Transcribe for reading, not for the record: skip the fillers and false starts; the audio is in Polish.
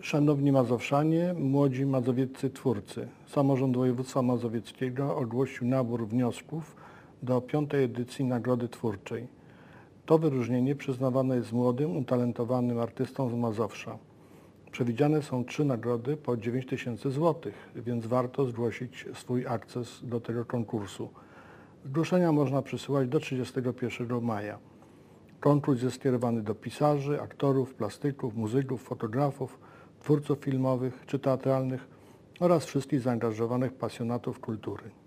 Szanowni Mazowszanie, młodzi mazowieccy twórcy, Samorząd Województwa Mazowieckiego ogłosił nabór wniosków do 5. edycji Nagrody Twórczej. To wyróżnienie przyznawane jest młodym, utalentowanym artystom z Mazowsza. Przewidziane są 3 nagrody po 9 tysięcy złotych, więc warto zgłosić swój akces do tego konkursu. Zgłoszenia można przysyłać do 31 maja. Konkurs jest skierowany do pisarzy, aktorów, plastyków, muzyków, fotografów, twórców filmowych czy teatralnych oraz wszystkich zaangażowanych pasjonatów kultury.